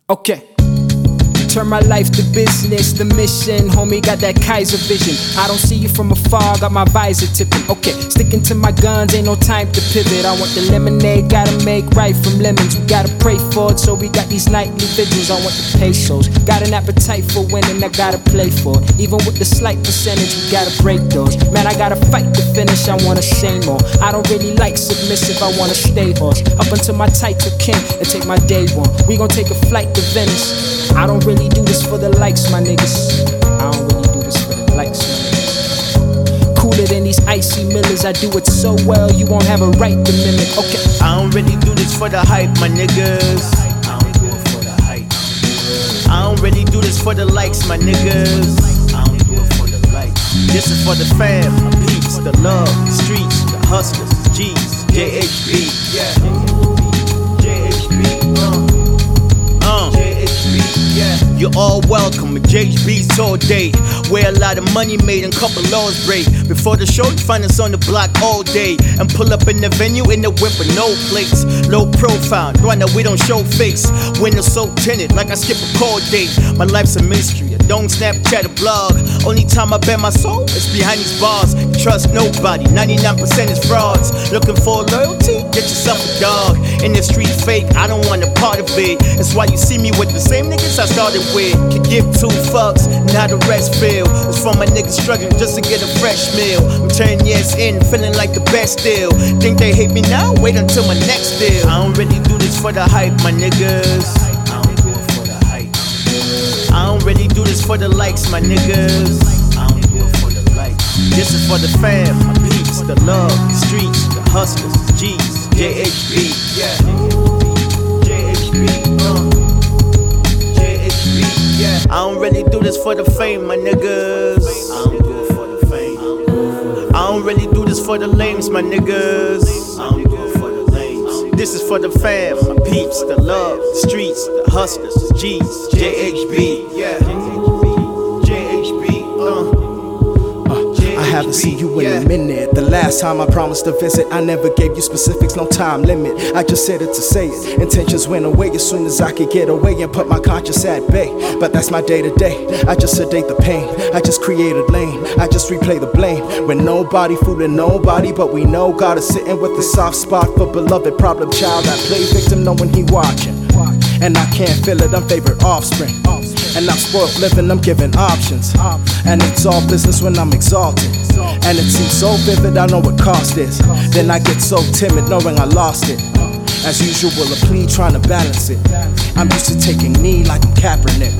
Okay. Turn my life to business, the mission, homie, got that Kaiser vision. I don't see you from afar, got my visor tipping. Okay, sticking to my guns, ain't no time to pivot. I want the lemonade, gotta make right from lemons. We gotta pray for it, so we got these nightly vigils. I want the pesos, got an appetite for winning, I gotta play for it. Even with the slight percentage, we gotta break those. Man, I gotta fight to finish, I wanna say more. I don't really like submissive, I wanna stay horse. Up until my title king and take my day one. We gon' take a flight to Venice. I don't really do this for the likes, my niggas. I don't really do this for the likes, my niggas. Cooler than these icy millers, I do it so well, you won't have a right to mimic. Okay. I don't really do this for the hype, my niggas. I don't do it for the hype. I don't really do this for the likes, my niggas. I don't do it for the likes. This is for the fam, my peeps, the love, the streets, the hustlers, G's, JHB, yeah. You're all welcome at JHB's tour date, where a lot of money made and couple laws break. Before the show, you find us on the block all day and pull up in the venue in the whip with no plates. Low profile, right now we don't show face. Windows so tinted, like I skip a call date. My life's a mystery, I don't Snapchat or blog. Only time I bet my soul is behind these bars. Trust nobody, 99% is frauds. Looking for loyalty? Get yourself a dog. In the street fake, I don't want a part of it. That's why you see me with the same niggas I started with. Could give two fucks, now the rest feel. It's for my niggas struggling just to get a fresh meal. I'm 10 years in, feeling like the best deal. Think they hate me now? Wait until my next deal. I don't really do this for the hype, my niggas. I don't do it for the hype. I don't really do this for the likes, my niggas. I don't do it for the likes. This is for the fam, my peeps, the love, the streets, the hustlers, G's, JHB, yeah. I don't really do this for the fame, my niggas. I don't do it for the fame. I don't really do this for the lames, my niggas. I don't do it for the lames. This is for the fam, my peeps, the love, the streets, the hustlers, G's, JHB, yeah. I haven't seen you in a minute. The last time I promised to visit, I never gave you specifics, no time limit. I just said it to say it. Intentions went away as soon as I could get away and put my conscience at bay. But that's my day to day. I just sedate the pain. I just create a lane. I just replay the blame. When nobody fooling nobody, but we know God is sitting with a soft spot for beloved problem child. I play victim knowing he watching, and I can't feel it. I'm favorite offspring. And I'm spoiled living, I'm giving options. And it's all business when I'm exalted. And it seems so vivid, I know what cost is. Then I get so timid knowing I lost it. As usual, a plea trying to balance it. I'm used to taking knee like I'm Kaepernick.